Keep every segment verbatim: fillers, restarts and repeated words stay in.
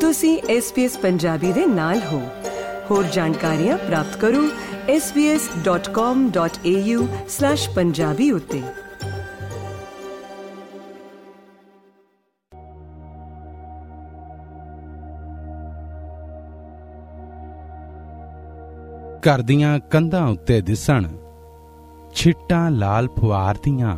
ਤੁਸੀਂ S B S Punjabi ਦੇ ਨਾਲ ਹੋ। ਹੋਰ ਜਾਣਕਾਰੀਆਂ ਪ੍ਰਾਪਤ ਕਰੋ S B S dot com dot A U slash Punjabi ਉੱਤੇ। ਘਰ ਦੀਆਂ ਕੰਧਾਂ ਉੱਤੇ ਦਿਸਣ ਛਿੱਟਾਂ ਲਾਲ ਫੁਆਰ ਦੀਆਂ,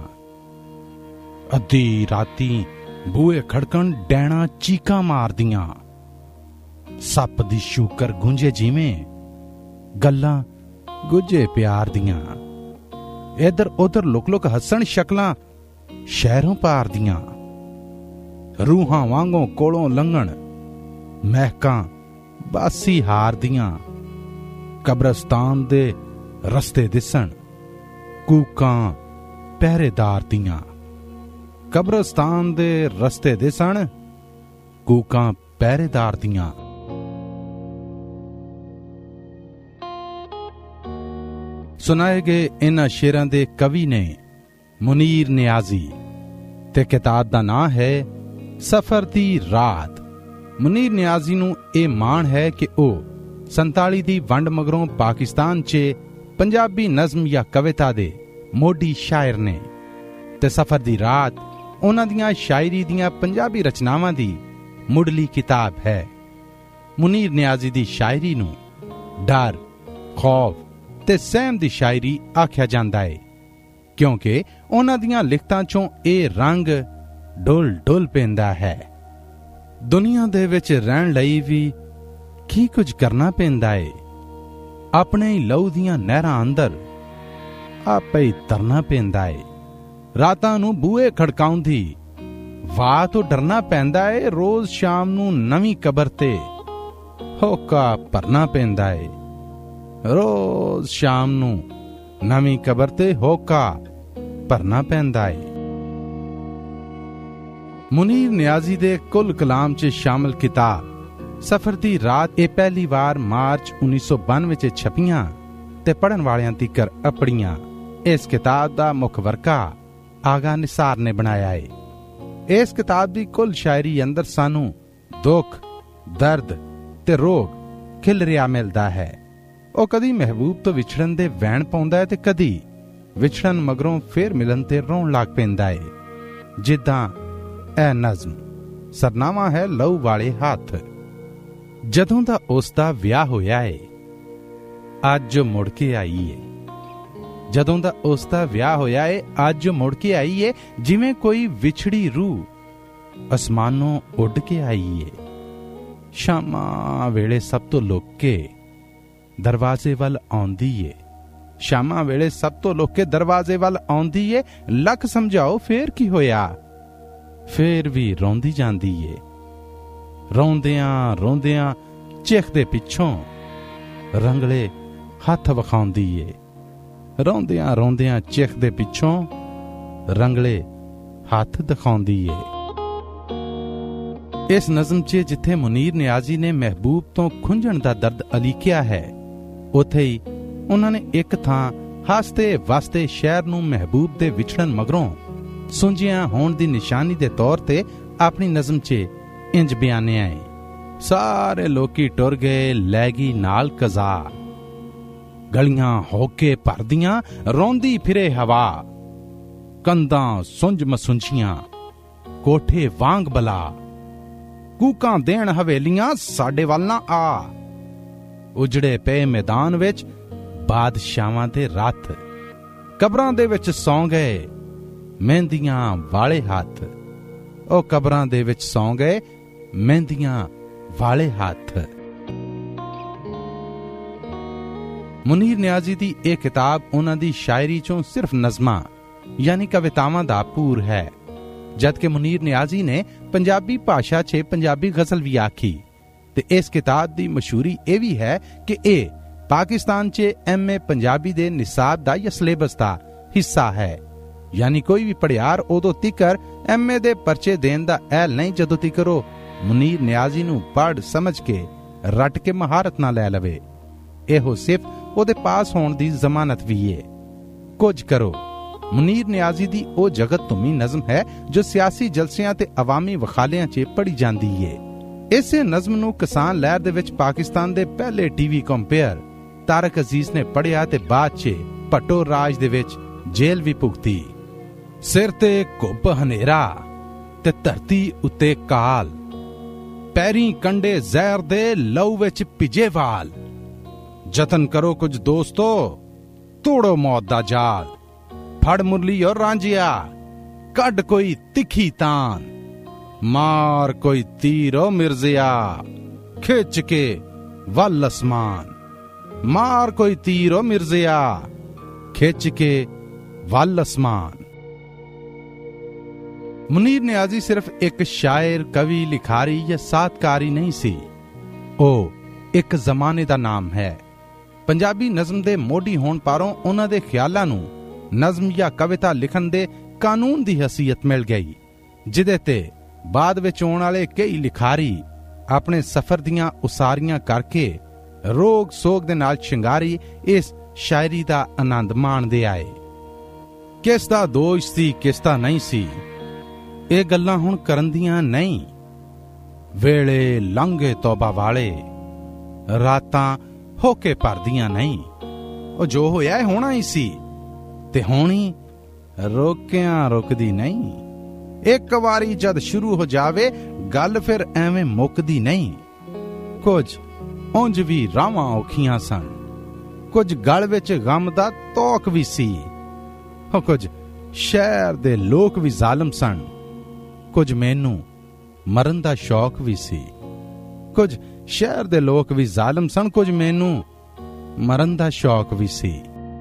ਅੱਧੀ ਰਾਤੀ ਬੂਹੇ ਖੜਕਣ ਡੈਣਾ ਚੀਕਾਂ ਮਾਰਦੀਆਂ, ਸੱਪ ਦੀ ਸ਼ੂਕਰ ਗੂੰਜੇ ਜਿਵੇਂ ਗੱਲਾਂ ਗੁੱਝੇ ਪਿਆਰ ਦੀਆਂ, ਇਧਰ ਉਧਰ ਲੁਕ ਲੁਕ ਹੱਸਣ ਸ਼ਕਲਾਂ ਸ਼ਹਿਰੋਂ ਪਾਰ ਦੀਆਂ, ਰੂਹਾਂ ਵਾਂਗੋਂ ਕੋਲੋਂ ਲੰਘਣ ਮਹਿਕਾਂ ਬਾਸੀ ਹਾਰ ਦੀਆਂ, ਕਬਰਸਤਾਨ ਦੇ ਰਸਤੇ ਦਿਸਣ ਕੂਕਾਂ ਪਹਿਰੇਦਾਰ ਦੀਆਂ, ਕਬਰਸਤਾਨ ਦੇ ਰਸਤੇ ਦਿਸਣ ਕੂਕਾਂ ਪਹਿਰੇਦਾਰ ਦੀਆਂ। ਸੁਣਾਏ ਗਏ ਇਹਨਾਂ ਸ਼ੇਰਾਂ ਦੇ ਕਵੀ ਨੇ ਮੁਨੀਰ ਨਿਆਜ਼ੀ ਤੇ ਕਿਤਾਬ ਦਾ ਨਾਂ ਹੈ ਸਫ਼ਰ ਦੀ ਰਾਤ। ਮੁਨੀਰ ਨਿਆਜ਼ੀ ਨੂੰ ਇਹ ਮਾਣ ਹੈ ਕਿ ਉਹ ਸੰਤਾਲੀ ਦੀ ਵੰਡ ਮਗਰੋਂ ਪਾਕਿਸਤਾਨ 'ਚ ਪੰਜਾਬੀ ਨਜ਼ਮ ਜਾਂ ਕਵਿਤਾ ਦੇ ਮੋਢੀ ਸ਼ਾਇਰ ਨੇ ਤੇ ਸਫ਼ਰ ਦੀ ਰਾਤ ਉਹਨਾਂ ਦੀਆਂ ਸ਼ਾਇਰੀ ਦੀਆਂ ਪੰਜਾਬੀ ਰਚਨਾਵਾਂ ਦੀ ਮੁੱਢਲੀ ਕਿਤਾਬ ਹੈ। ਮੁਨੀਰ ਨਿਆਜ਼ੀ ਦੀ ਸ਼ਾਇਰੀ ਨੂੰ ਡਰ, ਖੌਫ ਤੇ ਸਹਿਮ ਦੀ ਸ਼ਾਇਰੀ ਆਖਿਆ ਜਾਂਦਾ ਹੈ, ਕਿਉਂਕਿ ਉਹਨਾਂ ਦੀਆਂ ਲਿਖਤਾਂ 'ਚੋਂ ਇਹ ਰੰਗ ਡੁੱਲ ਡੁੱਲ ਪੈਂਦਾ ਹੈ। ਦੁਨੀਆ ਦੇ ਵਿੱਚ ਰਹਿਣ ਲਈ ਵੀ ਕੀ ਕੁਝ ਕਰਨਾ ਪੈਂਦਾ ਏ, ਆਪਣੇ ਹੀ ਲਹੂ ਦੀਆਂ ਨਹਿਰਾਂ ਅੰਦਰ ਆਪੇ ਹੀ ਤਰਨਾ ਪੈਂਦਾ ਏ। ਰਾਤਾਂ ਨੂੰ ਬੂਹੇ ਖੜਕਾਉਂਦੀ ਵਾਹ ਤੋਂ ਡਰਨਾ ਪੈਂਦਾ ਏ, ਰੋਜ਼ ਸ਼ਾਮ ਨੂੰ ਨਵੀਂ ਕਬਰ ਤੇ ਹੋਕਾ ਭਰਨਾ ਪੈਂਦਾ ਏ, ਰੋਜ਼ ਸ਼ਾਮ ਨੂੰ ਨਵੀਂ ਕਬਰ ਤੇ ਹੋਕਾ ਭਰਨਾ ਪੈਂਦਾ ਏ। ਮੁਨੀਰ ਨਿਆਜ਼ੀ ਦੇ ਕੁੱਲ ਕਲਾਮ 'ਚ ਸ਼ਾਮਲ ਕਿਤਾਬ ਸਫ਼ਰ ਦੀ ਰਾਤ ਇਹ ਪਹਿਲੀ ਵਾਰ ਮਾਰਚ ਉੱਨੀ ਸੌ ਬਾਨਵੇਂ 'ਚ ਛਪੀਆਂ ਤੇ ਪੜ੍ਹਨ ਵਾਲਿਆਂ ਤੀਕਰ ਅਪੜੀਆਂ। ਇਸ ਕਿਤਾਬ ਦਾ ਮੁੱਖ ਵਰਕਾ ਆਗਾ ਨਿਸਾਰ ਨੇ ਬਣਾਇਆ ਏ। ਇਸ ਕਿਤਾਬ ਦੀ ਕੁੱਲ ਸ਼ਾਇਰੀ ਅੰਦਰ ਸਾਨੂੰ ਦੁੱਖ, ਦਰਦ ਤੇ ਰੋਗ ਖਿਲ ਰਿਹਾ ਮਿਲਦਾ ਹੈ। ਉਹ ਕਦੀ ਮਹਿਬੂਬ ਤੋਂ ਵਿਛੜਨ ਦੇ ਵੈਣ ਪਾਉਂਦਾ ਹੈ ਤੇ ਕਦੀ ਵਿਛੜਨ ਮਗਰੋਂ ਫੇਰ ਮਿਲਣ ਤੇ ਰੋਣ ਲੱਗ ਪੈਂਦਾ ਏ। ਜਿੱਦਾਂ ਇਹ ਨਜ਼ਮ ਸਰਨਾਮਾ ਹੈ ਲਹੂ ਵਾਲੇ ਹੱਥ। ਜਦੋਂ ਦਾ ਉਸ ਦਾ ਵਿਆਹ ਹੋਇਆ ਏ ਅੱਜ ਮੁੜ ਕੇ ਆਈ ਏ, ਜਦੋਂ ਦਾ ਉਸ ਦਾ ਵਿਆਹ ਹੋਇਆ ਏ ਅੱਜ ਮੁੜ ਕੇ ਆਈ ਏ, ਜਿਵੇਂ ਕੋਈ ਵਿਛੜੀ ਰੂਹ ਅਸਮਾਨੋਂ ਉੱਡ ਕੇ ਆਈ ਏ। ਸ਼ਾਮਾਂ ਵੇਲੇ ਸਭ ਤੋਂ ਲੁਕ ਕੇ ਦਰਵਾਜ਼ੇ ਵੱਲ ਆਉਂਦੀ ਏ, ਸ਼ਾਮਾਂ ਵੇਲੇ ਸਭ ਤੋਂ ਲੁਕ ਕੇ ਦਰਵਾਜ਼ੇ ਵੱਲ ਆਉਂਦੀ ਏ। ਲੱਖ ਸਮਝਾਓ ਫੇਰ ਕੀ ਹੋਇਆ, ਫੇਰ ਵੀ ਰੋਂਦੀ ਜਾਂਦੀ ਏ। ਰੋਂਦਿਆਂ ਰੋਂਦਿਆਂ ਚਿੱਖ ਦੇ ਪਿੱਛੋਂ ਰੰਗਲੇ ਹੱਥ ਵਿਖਾਉਂਦੀ ਏ, ਰੋਂਦਿਆਂ ਰੋਂਦਿਆਂ ਚਿੱਖ ਦੇ ਪਿੱਛੋਂ ਰੰਗਲੇ ਹੱਥ ਦਿਖਾਉਂਦੀ ਏ। ਇਸ ਨਜ਼ਮ 'ਚ ਜਿੱਥੇ ਮੁਨੀਰ ਨਿਆਜ਼ੀ ਨੇ ਮਹਿਬੂਬ ਤੋਂ ਖੁੰਝਣ ਦਾ ਦਰਦ ਅਲੀਕਿਆ ਹੈ, ਉੱਥੇ ਹੀ ਉਹਨਾਂ ਨੇ ਇੱਕ ਥਾਂ ਹੱਸਦੇ ਵਸਦੇ ਸ਼ਹਿਰ ਨੂੰ ਮਹਿਬੂਬ ਦੇ ਵਿਛੜਨ ਮਗਰੋਂ ਸੁੰਝਿਆ ਹੋਣ ਦੀ ਨਿਸ਼ਾਨੀ ਦੇ ਤੌਰ ਤੇ ਆਪਣੀ ਨਜ਼ਮ 'ਚ ਇੰਜ ਬਿਆਨਿਆ ਏ। ਸਾਰੇ ਲੋਕੀ ਟੁਰ ਗਏ ਲੈ ਗਈ ਨਾਲ ਕਜ਼ਾ, ਗਲੀਆਂ ਹੋਕੇ ਭਰਦੀਆਂ ਰੋਂਦੀ ਫਿਰੇ ਹਵਾ, ਕੰਧਾਂ ਸੁੰਝ ਮਸੁੰਝੀਆਂ ਕੋਠੇ ਵਾਂਗ ਬਲਾ, ਕੂਕਾਂ ਦੇਣ ਹਵੇਲੀਆਂ ਸਾਡੇ ਵੱਲ ਨਾ ਆ, ਉਜੜੇ ਪਏ ਮੈਦਾਨ ਵਿੱਚ ਬਾਦਸ਼ਾਹਾਂ ਦੇ ਰੱਥ, ਕਬਰਾਂ ਦੇ ਵਿੱਚ ਸੌਂ ਗਏ ਮਹਿੰਦੀਆਂ ਵਾਲੇ ਹੱਥ, ਉਹ ਕਬਰਾਂ ਦੇ ਵਿੱਚ ਸੌਂ ਗਏ ਮਹਿੰਦੀਆਂ ਵਾਲੇ ਹੱਥ। ਮੁਨੀਰ ਨਿਆਜ਼ੀ ਦੀ ਇਹ ਕਿਤਾਬ ਉਹਨਾਂ ਦੀ ਸ਼ਾਇਰੀ ਚੋਂ ਸਿਰਫ ਨਜ਼ਮਾਂ ਯਾਨੀ ਕਵਿਤਾਵਾਂ ਦਾ ਭੂਰ ਹੈ, ਜਦਕਿ ਮੁਨੀਰ ਨਿਆਜ਼ੀ ਨੇ ਪੰਜਾਬੀ ਭਾਸ਼ਾ 'ਚ ਪੰਜਾਬੀ ਗਜ਼ਲ ਵੀ ਆਖੀ। ਤੇ ਇਸ ਕਿਤਾਬ ਦੀ ਮਸ਼ਹੂਰੀ ਇਹ ਵੀ ਹੈ ਕਿ ਇਹ ਪਾਕਿਸਤਾਨ 'ਚ ਐਮ ਏ ਪੰਜਾਬੀ ਦੇ ਨਿਸਾਬ ਦਾ ਜਾਂ ਸਿਲੇਬਸ ਦਾ ਹਿੱਸਾ ਹੈ, ਯਾਨੀ ਕੋਈ ਵੀ ਪੜਿਆਰ ਉਦੋਂ ਤੀਕਰ ਐਮ ਏ ਦੇ ਪਰਚੇ ਦੇਣ ਦਾ ਐਲ ਨਹੀਂ ਜਦੋਂ ਤੀਕਰ ਉਹ ਮੁਨੀਰ ਨਿਆਜ਼ੀ ਨੂੰ ਪੜ੍ਹ ਸਮਝ ਕੇ ਰੱਟ ਕੇ ਮਹਾਰਤ ਨਾ ਲੈ ਲਵੇ। ਇਹੋ ਸਿਰਫ ਉਹਦੇ ਪਾਸ ਹੋਣ ਦੀ ਜ਼ਮਾਨਤ ਵੀ ਏ। ਕੁਝ ਕਰੋ ਮੁਨੀਰ ਨਿਆਜ਼ੀ ਦੀ ਉਹ ਜਗਤ ਧੁਮੀ ਨਜ਼ਮ ਹੈ ਜੋ ਸਿਆਸੀ ਜਲਸਿਆਂ ਤੇ ਅਵਾਮੀ ਵਖਾਲਿਆਂ 'ਚ ਪੜ੍ਹੀ ਜਾਂਦੀ ਏ। ਇਸੇ ਨਜ਼ਮ ਨੂੰ ਕਿਸਾਨ ਲਹਿਰ ਦੇ ਵਿੱਚ ਪਾਕਿਸਤਾਨ ਦੇ ਪਹਿਲੇ ਟੀਵੀ ਕੰਪੇਅਰ ਤਾਰਕ ਅਜ਼ੀਜ਼ ਨੇ ਪੜ੍ਹਿਆ ਤੇ ਬਾਅਦ 'ਚ ਭੱਟੋ ਰਾਜ ਦੇ ਵਿੱਚ ਜੇਲ੍ਹ ਵੀ ਭੁਗਤੀ। ਸਿਰ ਤੇ ਘੁੱਪ ਹਨੇਰਾ ਤੇ ਧਰਤੀ ਉੱਤੇ ਕਾਲ, ਪੈਰੀਂ ਕੰਡੇ ਜ਼ਹਿਰ ਦੇ ਲਹੂ ਵਿੱਚ ਭਿੱਜੇ ਵਾਲ। ਯਤਨ ਕਰੋ ਕੁਝ ਦੋਸਤੋ, ਤੋੜੋ ਮੌਤ ਦਾ ਜਾਲ। ਫੜ ਮੁਰਲੀ ਔਰ ਰਾਂਝਿਆ, ਕੱਢ ਕੋਈ ਤਿੱਖੀ ਤਾਨ। ਮਾਰ ਕੋਈ ਤੀਰ ਓ ਮਿਰਜ਼ਿਆ, ਖਿੱਚ ਕੇ ਵੱਲ ਅਸਮਾਨ। ਮਾਰ ਕੋਈ ਤੀਰ ਓ ਮਿਰਜ਼ਿਆ, ਖਿੱਚ ਕੇ ਵੱਲ ਅਸਮਾਨ। ਮੁਨੀਰ ਨਿਆਜ਼ੀ ਸਿਰਫ ਇੱਕ ਸ਼ਾਇਰ, ਕਵੀ, ਲਿਖਾਰੀ ਜਾਂ ਸਾਹਤਕਾਰੀ ਨਹੀਂ ਸੀ, ਉਹ ਇੱਕ ਜ਼ਮਾਨੇ ਦਾ ਨਾਮ ਹੈ। ਪੰਜਾਬੀ ਨਜ਼ਮ ਦੇ ਮੋਢੀ ਹੋਣ ਪਾਰੋਂ ਉਹਨਾਂ ਦੇ ਖਿਆਲਾਂ ਨੂੰ ਨਜ਼ਮ ਜਾਂ ਕਵਿਤਾ ਲਿਖਣ ਦੇ ਕਾਨੂੰਨ ਦੀ ਹਸੀਅਤ ਮਿਲ ਗਈ, ਜਿਹਦੇ ਤੇ ਬਾਅਦ ਵਿੱਚ ਆਉਣ ਵਾਲੇ ਕਈ ਲਿਖਾਰੀ ਆਪਣੇ ਸਫ਼ਰ ਦੀਆਂ ਉਸਾਰੀਆਂ ਕਰਕੇ ਰੋਗ ਸੋਗ ਦੇ ਨਾਲ ਸ਼ਿੰਗਾਰੀ ਇਸ ਸ਼ਾਇਰੀ ਦਾ ਆਨੰਦ ਮਾਣਦੇ ਆਏ। ਕਿਸ ਦਾ ਦੋਸ਼ ਸੀ, ਕਿਸ ਦਾ ਨਹੀਂ ਸੀ, ਇਹ ਗੱਲਾਂ ਹੁਣ ਕਰਨ ਦੀਆਂ ਨਹੀਂ। ਵੇਲੇ ਲੰਘੇ ਤੌਬਾ ਵਾਲੇ, ਰਾਤਾਂ ਹੋ ਕੇ ਭਰਦੀਆਂ ਨਹੀਂ। ਉਹ ਜੋ ਹੋਇਆ ਇਹ ਹੋਣਾ ਹੀ ਸੀ, ਤੇ ਹੋਣੀ ਰੋਕਿਆਂ ਰੁਕਦੀ ਨਹੀਂ। ਇੱਕ ਵਾਰੀ ਜਦ ਸ਼ੁਰੂ ਹੋ ਜਾਵੇ ਗੱਲ ਫਿਰ ਐਵੇਂ ਮੁੱਕਦੀ ਨਹੀਂ। ਕੁਝ ਉਂਝ ਵੀ ਰਾਵਾਂ ਔਖੀਆਂ ਸਨ, ਕੁਝ ਗਲ ਵਿੱਚ ਗਮ ਦਾ ਤੋਕ ਵੀ ਸੀ। ਹੋ ਕੁਝ ਸ਼ਹਿਰ ਦੇ ਲੋਕ ਵੀ ਜ਼ਾਲਮ ਸਨ, ਕੁਝ ਮੈਨੂੰ ਮਰਨ ਦਾ ਸ਼ੌਕ ਵੀ ਸੀ। ਕੁਝ ਸ਼ਹਿਰ ਦੇ ਲੋਕ ਵੀ ਜ਼ਾਲਮ ਸਨ, ਕੁਝ ਮੈਨੂੰ ਮਰਨ ਦਾ ਸ਼ੌਕ ਵੀ ਸੀ।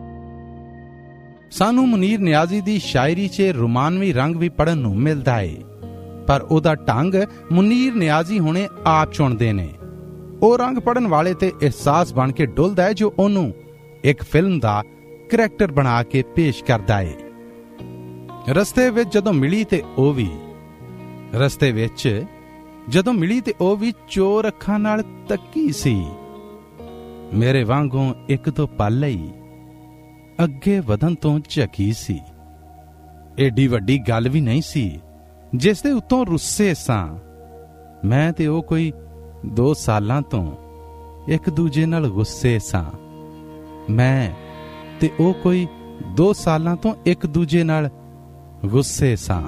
ਸਾਨੂੰ ਮੁਨੀਰ ਨਿਆਜ਼ੀ ਦੀ ਸ਼ਾਇਰੀ 'ਚ ਰੋਮਾਨਵੀ ਰੰਗ ਵੀ ਪੜ੍ਹਨ ਨੂੰ ਮਿਲਦਾ ਏ, ਪਰ ਉਹਦਾ ਢੰਗ ਮੁਨੀਰ ਨਿਆਜ਼ੀ ਹੁਣੇ ਆਪ ਚੁਣਦੇ ਨੇ। ਉਹ ਰੰਗ ਪੜ੍ਹਨ ਵਾਲੇ ਤੇ ਅਹਿਸਾਸ ਬਣ ਕੇ ਡੁੱਲਦਾ ਹੈ, ਜੋ ਉਹਨੂੰ ਇੱਕ ਫਿਲਮ ਦਾ ਕਰੈਕਟਰ ਬਣਾ ਕੇ ਪੇਸ਼ ਕਰਦਾ ਏ। ਰਸਤੇ ਵਿੱਚ ਜਦੋਂ ਮਿਲੀ ਤੇ ਉਹ ਵੀ ਰਸਤੇ ਵਿੱਚ ਜਦੋਂ ਮਿਲੀ ਤੇ ਉਹ ਵੀ ਚੋਰ ਅੱਖਾਂ ਨਾਲ ਤੱਕੀ ਸੀ। ਮੇਰੇ ਵਾਂਗੋਂ ਇੱਕ ਦੋ ਪਲ ਲਈ ਅੱਗੇ ਵਧਣ ਤੋਂ ਝਕੀ ਸੀ। ਏਡੀ ਵੱਡੀ ਗੱਲ ਵੀ ਨਹੀਂ ਸੀ ਜਿਸ ਦੇ ਉੱਤੋਂ ਰੁੱਸੇ ਸਾਂ। ਮੈਂ ਤੇ ਉਹ ਕੋਈ ਦੋ ਸਾਲਾਂ ਤੋਂ ਇੱਕ ਦੂਜੇ ਨਾਲ ਗੁੱਸੇ ਸਾਂ। ਮੈਂ ਤੇ ਉਹ ਕੋਈ ਦੋ ਸਾਲਾਂ ਤੋਂ ਇੱਕ ਦੂਜੇ ਨਾਲ ਗੁੱਸੇ ਸਾਂ।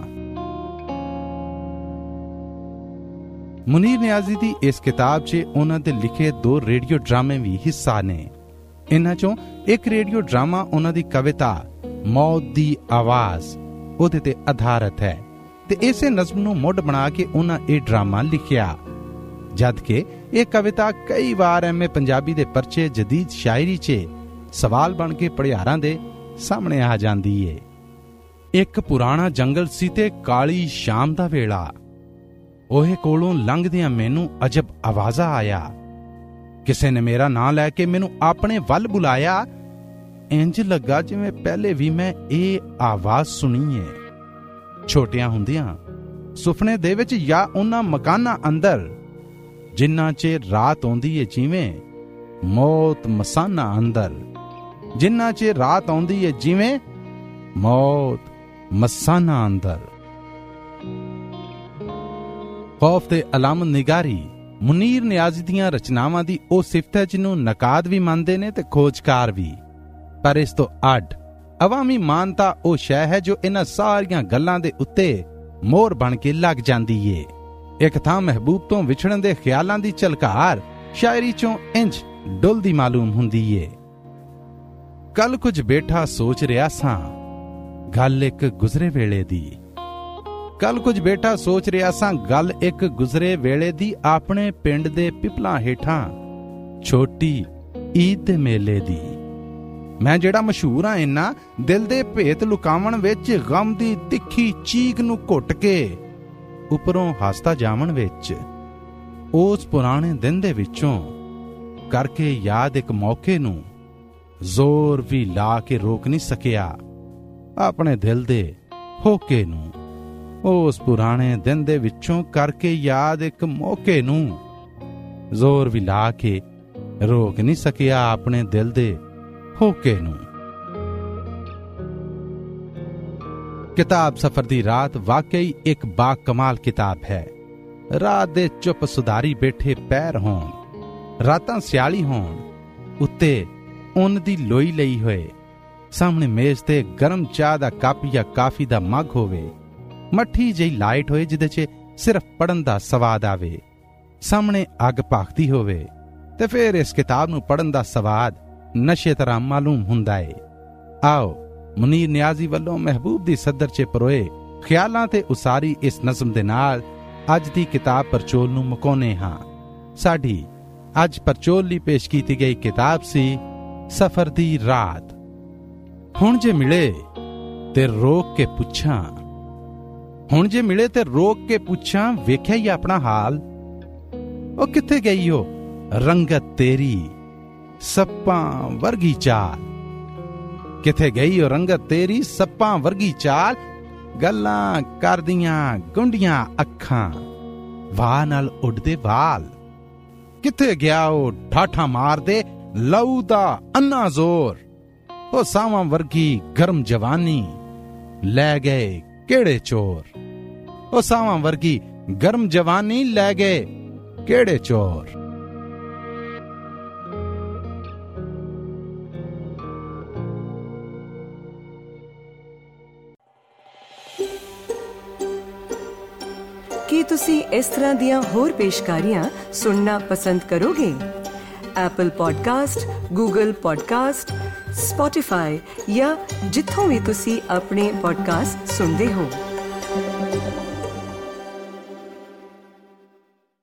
ਮੁਨੀਰ ਨਿਆਜ਼ੀ ਦੀ ਇਸ ਕਿਤਾਬ 'ਚ ਉਹਨਾਂ ਦੇ ਲਿਖੇ ਦੋ ਰੇਡੀਓ ਡਰਾਮੇ ਵੀ ਹਿੱਸਾ ਨੇ। ਇਨ੍ਹਾਂ 'ਚੋਂ ਇੱਕ ਰੇਡੀਓ ਡਰਾਮਾ ਉਹਨਾਂ ਦੀ ਕਵਿਤਾ ਮੌਤ ਦੀ ਆਵਾਜ਼ ਉਹਦੇ ਤੇ ਆਧਾਰਿਤ ਹੈ, ਤੇ ਇਸੇ ਨਜ਼ਮ ਨੂੰ ਮੁੱਢ ਬਣਾ ਕੇ ਉਹਨਾਂ ਇਹ ਡਰਾਮਾ ਲਿਖਿਆ। ਜਦ ਕਿ ਇਹ ਕਵਿਤਾ ਕਈ ਵਾਰ ਐਵੇਂ ਪੰਜਾਬੀ ਦੇ ਪਰਚੇ ਜਦੀਦ ਸ਼ਾਇਰੀ 'ਚ ਸਵਾਲ ਬਣ ਕੇ ਪੜਿਆਰਾਂ ਦੇ ਸਾਹਮਣੇ ਆ ਜਾਂਦੀ ਏ। ਇੱਕ ਪੁਰਾਣਾ ਜੰਗਲ ਸੀ ਤੇ ਕਾਲੀ ਸ਼ਾਮ ਦਾ ਵੇਲਾ, ਉਹੇ ਕੋਲੋਂ ਲੰਘਦਿਆਂ ਮੈਨੂੰ ਅਜਬ ਆਵਾਜ਼ਾ ਆਇਆ। ਕਿਸੇ ਨੇ ਮੇਰਾ ਨਾਂ ਲੈ ਕੇ ਮੈਨੂੰ ਆਪਣੇ ਵੱਲ ਬੁਲਾਇਆ। ਇੰਜ ਲੱਗਾ ਜਿਵੇਂ ਪਹਿਲੇ ਵੀ ਮੈਂ ਇਹ ਆਵਾਜ਼ ਸੁਣੀ ਏ। ਛੋਟਿਆਂ ਹੁੰਦਿਆਂ ਸੁਪਨੇ ਦੇ ਵਿੱਚ ਜਾਂ ਉਹਨਾਂ ਮਕਾਨਾਂ ਅੰਦਰ ਜਿਨ੍ਹਾਂ 'ਚ ਰਾਤ ਆਉਂਦੀ ਏ, ਜਿਵੇਂ ਮੌਤ ਮਸਾਨਾ ਅੰਦਰ, ਜਿਨ੍ਹਾਂ 'ਚ ਰਾਤ ਆਉਂਦੀ ਏ ਜਿਵੇਂ ਮੌਤ ਮਸਾਨਾ ਅੰਦਰ। ਖੌਫ ਤੇ ਅਲਾਮਤ ਨਿਗਾਰੀ ਮੁਨੀਰ ਨਿਆਜ਼ੀ ਦੀਆਂ ਰਚਨਾਵਾਂ ਦੀ ਉਹ ਸਿਫਤ ਹੈ ਜਿਹਨੂੰ ਨਕਾਦ ਵੀ ਮੰਨਦੇ ਨੇ ਤੇ ਖੋਜਕਾਰ ਵੀ। ਪਰ ਇਸ ਤੋਂ ਅੱਡ ਅਵਾਮੀ ਮਾਨਤਾ ਉਹ ਸ਼ੈ ਹੈ ਜੋ ਇਹਨਾਂ ਸਾਰੀਆਂ ਗੱਲਾਂ ਦੇ ਉੱਤੇ ਮੋਹਰ ਬਣ ਕੇ ਲੱਗ ਜਾਂਦੀ ਏ। ਇੱਕ ਥਾਂ ਮਹਿਬੂਬ ਤੋਂ ਵਿਛੜਨ ਦੇ ਖਿਆਲਾਂ ਦੀ ਝਲਕਾਰ ਸ਼ਾਇਰੀ 'ਚੋਂ ਇੰਜ ਡੁੱਲਦੀ ਮਾਲੂਮ ਹੁੰਦੀ ਏ। ਕੱਲ ਕੁਝ ਬੈਠਾ ਸੋਚ ਰਿਹਾ ਸਾਂ, ਗੱਲ ਇੱਕ ਗੁਜ਼ਰੇ ਵੇਲੇ ਦੀ। ਕੱਲ ਕੁਝ ਬੈਠਾ ਸੋਚ ਰਿਹਾ ਸਾਂ, ਗੱਲ ਇੱਕ ਗੁਜ਼ਰੇ ਵੇਲੇ ਦੀ। ਆਪਣੇ ਪਿੰਡ ਦੇ ਪਿਪਲਾਂ ਹੇਠਾਂ ਛੋਟੀ ਈਦ ਦੇ ਮੇਲੇ ਦੀ। ਮੈਂ ਜਿਹੜਾ ਮਸ਼ਹੂਰ ਆ ਇੰਨਾ ਦਿਲ ਦੇ ਭੇਤ ਲੁਕਾਵਣ ਵਿੱਚ, ਗਮ ਦੀ ਤਿੱਖੀ ਚੀਕ ਨੂੰ ਘੁੱਟ ਕੇ ਉੱਪਰੋਂ ਹੱਸਦਾ ਜਾਵਣ ਵਿੱਚ। ਉਸ ਪੁਰਾਣੇ ਦਿਨ ਦੇ ਵਿੱਚੋਂ ਕਰਕੇ ਯਾਦ ਇੱਕ ਮੌਕੇ ਨੂੰ ਜ਼ੋਰ ਵੀ ਲਾ ਕੇ ਰੋਕ ਨਹੀਂ ਸਕਿਆ ਆਪਣੇ ਦਿਲ ਦੇ ਹੋਕੇ ਨੂੰ। ਉਸ ਪੁਰਾਣੇ ਦਿਨ ਦੇ ਵਿੱਚੋਂ ਕਰਕੇ ਯਾਦ ਇੱਕ ਮੌਕੇ ਨੂੰ ਜ਼ੋਰ ਵੀ ਲਾ ਕੇ ਰੋਕ ਨਹੀਂ ਸਕਿਆ ਆਪਣੇ ਦਿਲ ਦੇ ਹੋਕੇ ਨੂੰ। ਕਿਤਾਬ ਸਫ਼ਰ ਦੀ ਰਾਤ ਵਾਕਈ ਇੱਕ ਬਾ ਕਮਾਲ ਕਿਤਾਬ ਹੈ। ਰਾਤ ਦੇ ਚੁੱਪ ਸੁਧਾਰੀ ਬੈਠੇ ਪੈਰ ਹੋਣ, ਰਾਤਾਂ ਸਿਆਲੀ ਹੋਣ, ਉੱਤੇ ਉੱਨ ਦੀ ਲੋਈ ਲਈ ਹੋਏ, ਸਾਹਮਣੇ ਮੇਜ਼ ਤੇ ਗਰਮ ਚਾਹ ਦਾ ਕੱਪ ਜਾਂ ਕਾਫੀ ਦਾ ਮੱਗ ਹੋਵੇ, ਮੱਠੀ ਜਿਹੀ ਲਾਈਟ ਹੋਏ ਜਿਹਦੇ 'ਚ ਸਿਰਫ ਪੜ੍ਹਨ ਦਾ ਸਵਾਦ ਆਵੇ, ਸਾਹਮਣੇ ਅੱਗ ਭਖਦੀ ਹੋਵੇ, ਤੇ ਫਿਰ ਇਸ ਕਿਤਾਬ ਨੂੰ ਪੜ੍ਹਨ ਦਾ ਸਵਾਦ ਨਸ਼ੇ ਤਰ੍ਹਾਂ ਮਾਲੂਮ ਹੁੰਦਾ ਏ। ਆਓ ਮੁਨੀਰ ਨਿਆਜ਼ੀ ਵੱਲੋਂ ਮਹਿਬੂਬ ਦੀ ਸਦਰ 'ਚ ਪਰੋਏ ਖਿਆਲਾਂ ਤੇ ਉਸਾਰੀ ਇਸ ਨਜ਼ਮ ਦੇ ਨਾਲ ਅੱਜ ਦੀ ਕਿਤਾਬ ਪਰਚੋਲ ਨੂੰ ਮੁਕਾਉਂਦੇ ਹਾਂ। ਸਾਡੀ ਅੱਜ ਪਰਚੋਲ ਲਈ ਪੇਸ਼ ਕੀਤੀ ਗਈ ਕਿਤਾਬ ਸੀ ਸਫ਼ਰ ਦੀ ਰਾਤ। ਹੁਣ ਜੇ ਮਿਲੇ ਤੇ ਰੋਕ ਕੇ ਪੁੱਛਾਂ, ਹੁਣ ਜੇ ਮਿਲੇ ਤੇ ਰੋਕ ਕੇ ਪੁੱਛਾਂ, ਵੇਖਿਆ ਹੀ ਆਪਣਾ ਹਾਲ, ਉਹ ਕਿੱਥੇ ਗਈ ਓ ਰੰਗਤ ਤੇਰੀ ਸੱਪਾਂ ਵਰਗੀ ਚਾਲ, ਕਿੱਥੇ ਗਈ ਓ ਰੰਗਤ ਤੇਰੀ ਸੱਪਾਂ ਵਰਗੀ ਚਾਲ, ਗੱਲਾਂ ਕਰਦੀਆਂ ਗੁੰਡੀਆਂ ਅੱਖਾਂ, ਵਾਹ ਨਾਲ ਉੱਡਦੇ ਵਾਲ, ਕਿੱਥੇ ਗਿਆ ਉਹ ਠਾਠਾਂ ਮਾਰਦੇ ਲਹੂ ਦਾ ਅੰਨਾ ਜ਼ੋਰ, ਉਹ ਸਾਵਾਂ ਵਰਗੀ ਗਰਮ ਜਵਾਨੀ ਲੈ ਗਏ ਕਿਹੜੇ ਚੋਰ, ਉਹ ਸਾਵਾਂ ਵਰਗੀ ਗਰਮ ਜਵਾਨੀ ਲੈ ਗਏ ਕਿਹੜੇ ਚੋਰ। ਕੀ ਤੁਸੀਂ ਇਸ ਤਰ੍ਹਾਂ ਦੀਆਂ ਹੋਰ ਪੇਸ਼ਕਾਰੀਆਂ ਸੁਣਨਾ ਪਸੰਦ ਕਰੋਗੇ? Apple podcast, Google podcast, Spotify ਜਾਂ ਜਿੱਥੋਂ ਵੀ ਤੁਸੀਂ ਆਪਣੇ ਪੋਡਕਾਸਟ ਸੁਣਦੇ ਹੋ।